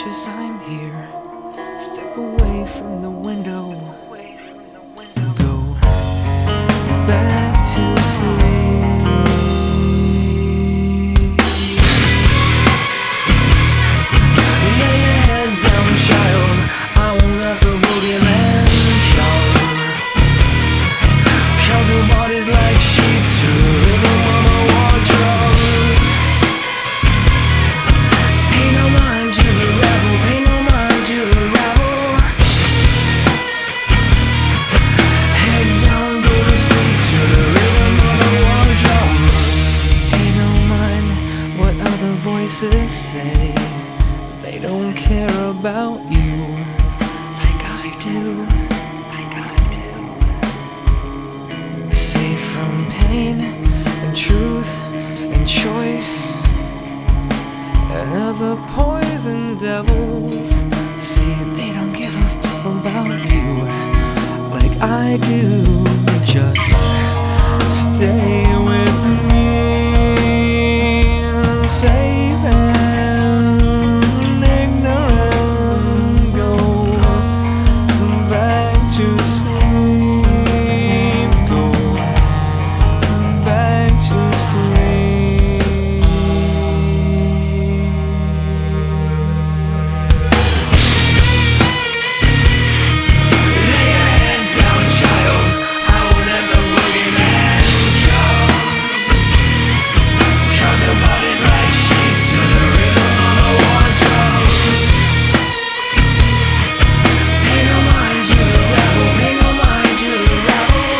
'cause I'm here. Step away from the window, go back to sleep. Lay your head down, child, I won't let the boogeyman count your bodies like sheep to the rhythm of a war drums. Pay no mind to the rebel, pay no mind to the rebel. Head down, go to sleep to the rhythm of the war drums. Pay no mind what other voices say, they don't care about you like I do. Safe from pain and truth and choice and other poison devils. See, they don't give a fuck about you like I do. Just stay with me, safe and ignorant. Go back to sleep, go back to sleep. Lay your head down, child, I won't let the boogeyman count your bodies like sheep to the rhythm of the war drums. Pay no mind to the rebel, pay no mind to the rebel.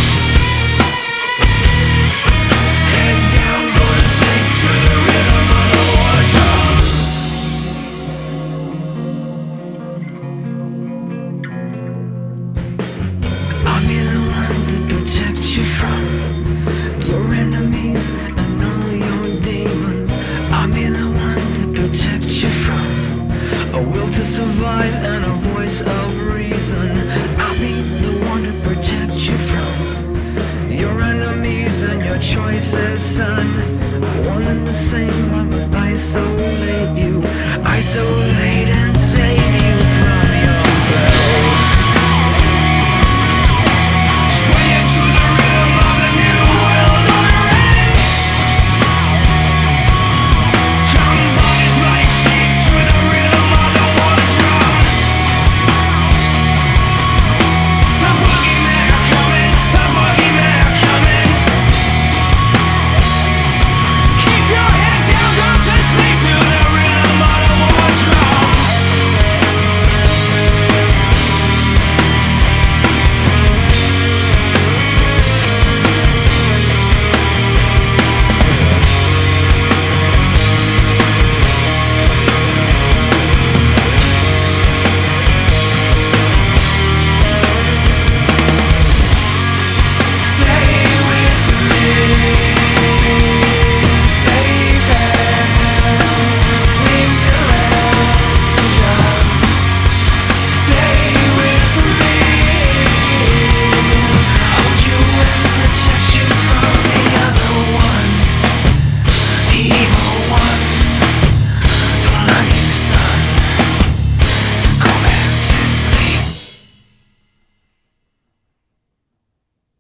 Head down, go to sleep to the rhythm of the war drums. I'll be the one to protect you from your enemies and all your demons. I'll be the one to protect you from a will to survive and a voice of reason. I'll be the one to protect you from your enemies and your choices, son.